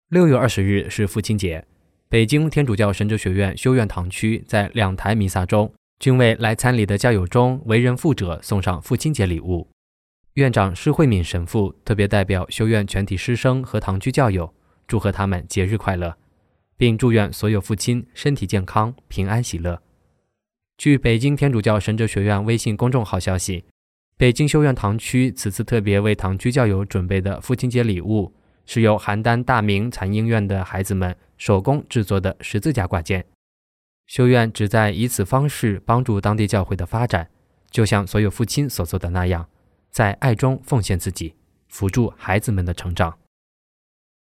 6月20日是父亲节，北京天主教神哲学院修院堂区在2台弥撒中，均为来参礼的教友中为人父者送上父亲节礼物。院长施慧敏神父特别代表修院全体师生和堂区教友，祝贺他们节日快乐，并祝愿所有父亲身体健康、平安喜乐。据北京天主教神哲学院微信公众号消息，北京修院堂区此次特别为堂区教友准备的父亲节礼物，是由邯郸大明残婴院的孩子们手工制作的十字架挂件。修院旨在以此方式帮助当地教会的发展，就像所有父亲所做的那样，在爱中奉献自己，辅助孩子们的成长。